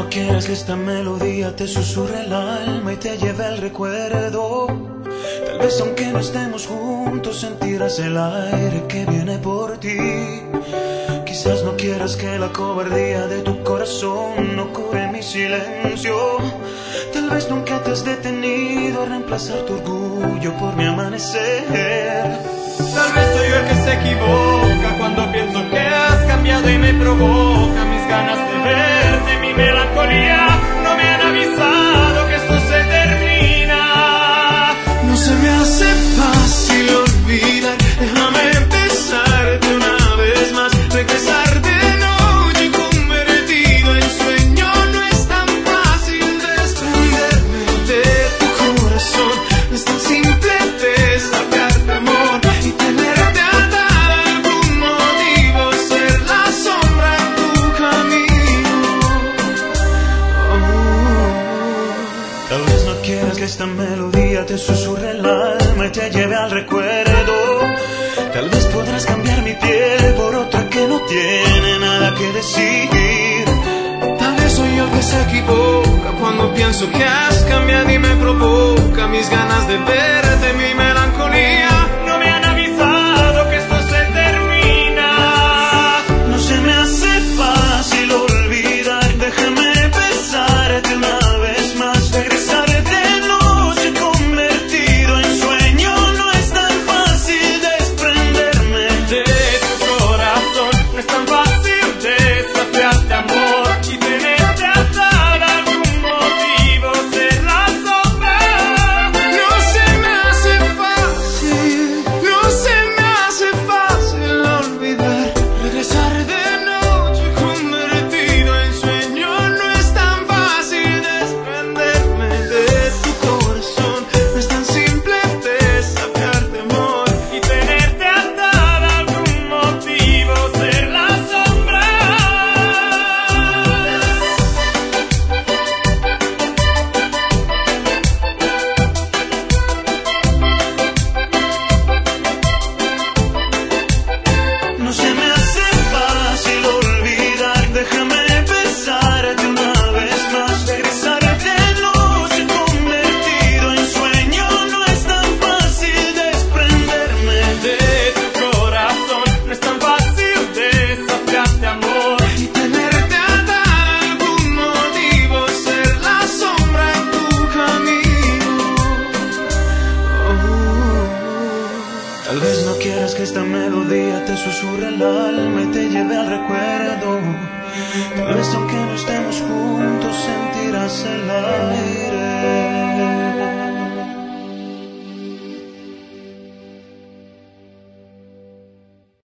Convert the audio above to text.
no quieras que esta melodía te susurre el alma y te lleve al recuerdo. Tal vez aunque no estemos juntos sentirás el aire que viene por ti. Quizás no quieras que la cobardía de tu corazón no cure mi silencio. Tal vez nunca te has detenido a reemplazar tu orgullo por mi amanecer. Tal vez soy yo el que se equivoca cuando pienso que has cambiado y me provoca mis ganas de verte, mi melancolía. No me han avisado que esto se termina. No se me hace fácil olvidar. Déjame empezar de una vez más. Regresar de noche convertido en sueño. No es tan fácil desprenderme de tu corazón. No es tan simple desafiarte, amor, y tenerte atada a algún motivo, ser la sombra en tu camino. Tal vez no quieras que esta melodía te susurre el alma y te lleve al recuerdo. Tal vez podrás cambiar mi piel por otra que no tiene nada que decir. Tal vez soy yo el que se equivoca cuando pienso que has cambiado y me provoca mis ganas de verte, mi melancolía. No me han avisado que esto se termina. No se me hace fácil olvidar. Déjame besarte una vez más. Regresar de noche convertido en sueño. No es tan fácil desprenderme de tu corazón. No es tan fácil desafiarte, amor, y tenerte atada a algún motivo, ser la sombra. No se me hace fácil, no se me hace fácil olvidar. Regresar de noche convertido en sueño. No es tan fácil desprenderme de tu corazón. No es tan simple desafiarte, amor, Y tenerte atada a algún motivo, ser la sombra. no se me hace fácil olvidar. Déjame besarte una vez más. Regresar de noche convertido en sueño. No es tan fácil desprenderme De tu corazón, no es tan fácil desafiarte, amor, y tenerte atada a algún motivo, ser la sombra en tu camino. Tal vez no quieras que esta melodía te susurre el alma y te lleve al recuerdo. Tal vez aunque no estemos juntos sentirás el aire.